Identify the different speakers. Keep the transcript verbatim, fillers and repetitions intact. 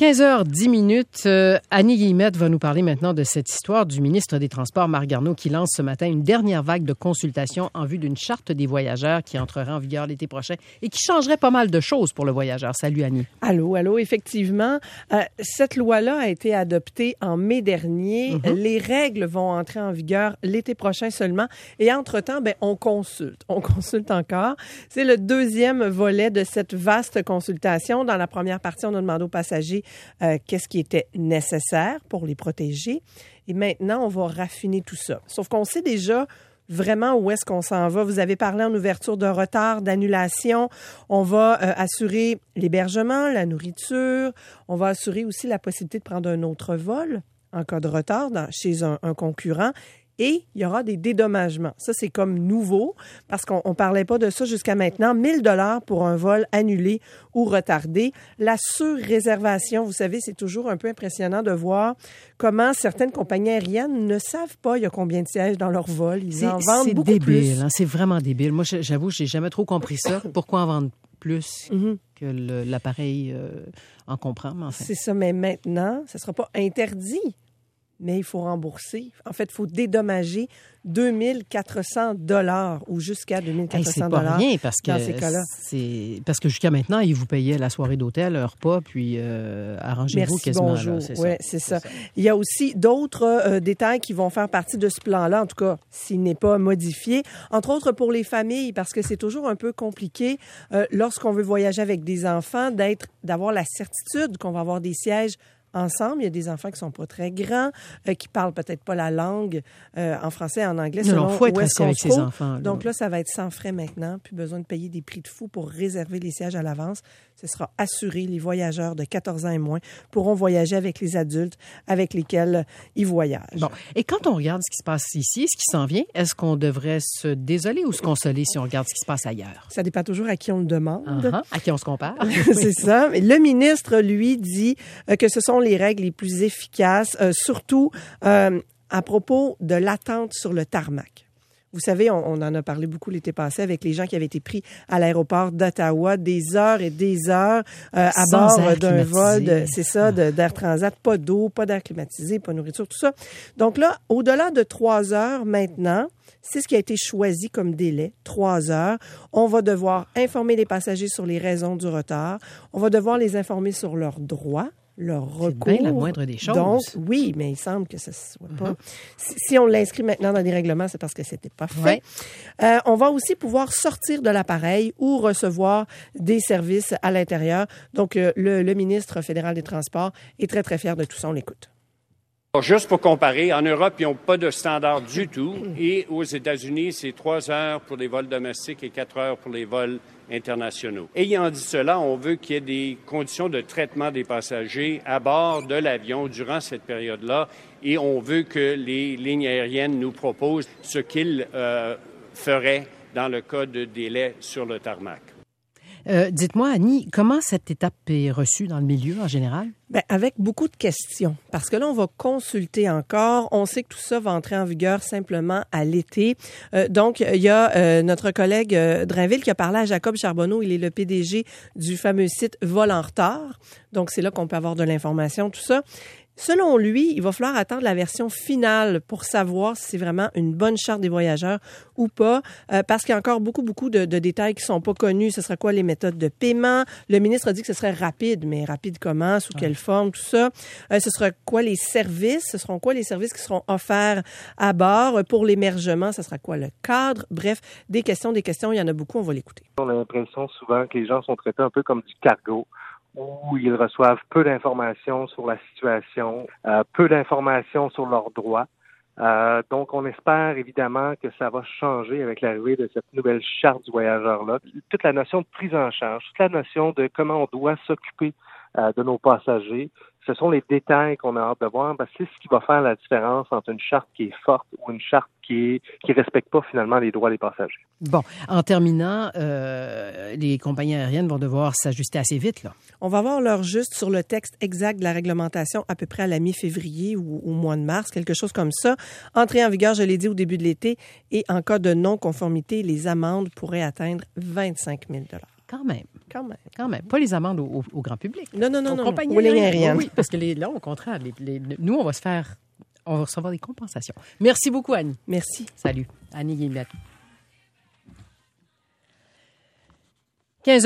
Speaker 1: quinze heures dix minutes, euh, Annie Guillemette va nous parler maintenant de cette histoire du ministre des Transports, Marc Garneau, qui lance ce matin une dernière vague de consultations en vue d'une charte des voyageurs qui entrerait en vigueur l'été prochain et qui changerait pas mal de choses pour le voyageur. Salut Annie.
Speaker 2: Allô, allô, effectivement. Euh, cette loi-là a été adoptée en mai dernier. Mm-hmm. Les règles vont entrer en vigueur l'été prochain seulement. Et entre-temps, ben, on consulte. On consulte encore. C'est le deuxième volet de cette vaste consultation. Dans la première partie, on a demandé aux passagers Euh, qu'est-ce qui était nécessaire pour les protéger. Et maintenant, on va raffiner tout ça. Sauf qu'on sait déjà vraiment où est-ce qu'on s'en va. Vous avez parlé en ouverture de retard, d'annulation. On va euh, assurer l'hébergement, la nourriture. On va assurer aussi la possibilité de prendre un autre vol en cas de retard dans, chez un, un concurrent. Et il y aura des dédommagements. Ça, c'est comme nouveau parce qu'on ne parlait pas de ça jusqu'à maintenant. mille dollars pour un vol annulé ou retardé. La surréservation, vous savez, c'est toujours un peu impressionnant de voir comment certaines compagnies aériennes ne savent pas il y a combien de sièges dans leur vol. Ils
Speaker 1: c'est,
Speaker 2: en vendent
Speaker 1: c'est
Speaker 2: beaucoup
Speaker 1: débile,
Speaker 2: plus.
Speaker 1: Hein, c'est vraiment débile. Moi, j'avoue, j'ai jamais trop compris ça. Pourquoi en vendre plus mm-hmm. que le, l'appareil euh, en comprend? Mais enfin.
Speaker 2: C'est ça, mais maintenant, ça ne sera pas interdit. Mais il faut rembourser. En fait, il faut dédommager deux mille quatre cents dollars ou jusqu'à deux mille quatre cents dollars.
Speaker 1: Hey, c'est pas rien parce que
Speaker 2: dans ces cas-là.
Speaker 1: C'est parce que jusqu'à maintenant, ils vous payaient la soirée d'hôtel, un repas, puis euh, arrangez-vous
Speaker 2: Merci,
Speaker 1: quasiment.
Speaker 2: Bonjour.
Speaker 1: Là, c'est
Speaker 2: ouais,
Speaker 1: ça.
Speaker 2: c'est,
Speaker 1: c'est
Speaker 2: ça.
Speaker 1: ça.
Speaker 2: Il y a aussi d'autres euh, détails qui vont faire partie de ce plan-là, en tout cas, s'il n'est pas modifié. Entre autres pour les familles, parce que c'est toujours un peu compliqué euh, lorsqu'on veut voyager avec des enfants, d'être, d'avoir la certitude qu'on va avoir des sièges ensemble. Il y a des enfants qui sont pas très grands, euh, qui parlent peut-être pas la langue euh, en français et en anglais.
Speaker 1: Non, non, faut être assis avec ses enfants. Là.
Speaker 2: Donc là, ça va être sans frais maintenant. Plus besoin de payer des prix de fou pour réserver les sièges à l'avance. Ce sera assuré. Les voyageurs de quatorze ans et moins pourront voyager avec les adultes avec lesquels ils voyagent.
Speaker 1: Bon. Et quand on regarde ce qui se passe ici, ce qui s'en vient, est-ce qu'on devrait se désoler ou se consoler si on regarde ce qui se passe ailleurs?
Speaker 2: Ça dépend toujours à qui on le demande.
Speaker 1: Uh-huh. À qui on se compare.
Speaker 2: C'est ça. Mais le ministre, lui, dit euh, que ce sont les règles les plus efficaces, euh, surtout euh, à propos de l'attente sur le tarmac. Vous savez, on, on en a parlé beaucoup l'été passé avec les gens qui avaient été pris à l'aéroport d'Ottawa, des heures et des heures euh, à
Speaker 1: Sans
Speaker 2: bord d'un vol, de, c'est ça,
Speaker 1: ah.
Speaker 2: de, d'Air Transat, pas d'eau, pas d'air climatisé, pas de nourriture, tout ça. Donc là, au-delà de trois heures maintenant, c'est ce qui a été choisi comme délai, trois heures. On va devoir informer les passagers sur les raisons du retard. On va devoir les informer sur leurs droits, leur recours.
Speaker 1: C'est bien la moindre des choses.
Speaker 2: Donc, oui, mais il semble que ça ne soit pas... Mm-hmm. Si, si on l'inscrit maintenant dans des règlements, c'est parce que ce n'était pas fait. Ouais. Euh, on va aussi pouvoir sortir de l'appareil ou recevoir des services à l'intérieur. Donc, euh, le, le ministre fédéral des Transports est très, très fier de tout ça. On l'écoute.
Speaker 3: Alors, juste pour comparer, en Europe, ils n'ont pas de standard du tout. Et aux États-Unis, c'est trois heures pour les vols domestiques et quatre heures pour les vols internationaux. Ayant dit cela, on veut qu'il y ait des conditions de traitement des passagers à bord de l'avion durant cette période-là. Et on veut que les lignes aériennes nous proposent ce qu'ils euh, feraient dans le cas de délai sur le tarmac.
Speaker 1: Euh, dites-moi, Annie, comment cette étape est reçue dans le milieu en général?
Speaker 2: Bien, avec beaucoup de questions. Parce que là, on va consulter encore. On sait que tout ça va entrer en vigueur simplement à l'été. Euh, donc, il y a euh, notre collègue euh, Drainville qui a parlé à Jacob Charbonneau. Il est le P D G du fameux site Vol en retard. Donc, c'est là qu'on peut avoir de l'information, tout ça. Selon lui, il va falloir attendre la version finale pour savoir si c'est vraiment une bonne charte des voyageurs ou pas, euh, parce qu'il y a encore beaucoup, beaucoup de, de détails qui sont pas connus. Ce sera quoi les méthodes de paiement? Le ministre a dit que ce serait rapide, mais rapide comment? Sous quelle forme? Tout ça. Euh, ce sera quoi les services? Ce seront quoi les services qui seront offerts à bord? Pour l'émergement, ce sera quoi le cadre? Bref, des questions, des questions. Il y en a beaucoup. On va l'écouter.
Speaker 4: On a l'impression souvent que les gens sont traités un peu comme du cargo, où ils reçoivent peu d'informations sur la situation, euh, peu d'informations sur leurs droits. Euh, donc, on espère évidemment que ça va changer avec l'arrivée de cette nouvelle charte du voyageur-là. Toute la notion de prise en charge, toute la notion de comment on doit s'occuper euh, de nos passagers, ce sont les détails qu'on a hâte de voir, parce que c'est ce qui va faire la différence entre une charte qui est forte ou une charte qui est qui respecte pas finalement les droits des passagers.
Speaker 1: Bon, en terminant, euh, les compagnies aériennes vont devoir s'ajuster assez vite, là.
Speaker 2: On va voir l'heure juste sur le texte exact de la réglementation à peu près à la mi-février ou au mois de mars, quelque chose comme ça. Entrée en vigueur, je l'ai dit, au début de l'été, et en cas de non-conformité, les amendes pourraient atteindre vingt-cinq mille dollars.
Speaker 1: Quand même.
Speaker 2: Quand même.
Speaker 1: Quand même. Pas les amendes au, au, au grand public.
Speaker 2: Non, non, non,
Speaker 1: aux
Speaker 2: non.
Speaker 1: compagnies
Speaker 2: Aux lignes
Speaker 1: aériennes.
Speaker 2: aériennes.
Speaker 1: Oui, parce que les, là, au contraire, les, les, nous, on va se faire... On va recevoir des compensations. Merci beaucoup, Annie.
Speaker 2: Merci.
Speaker 1: Salut. Annie Guillemette.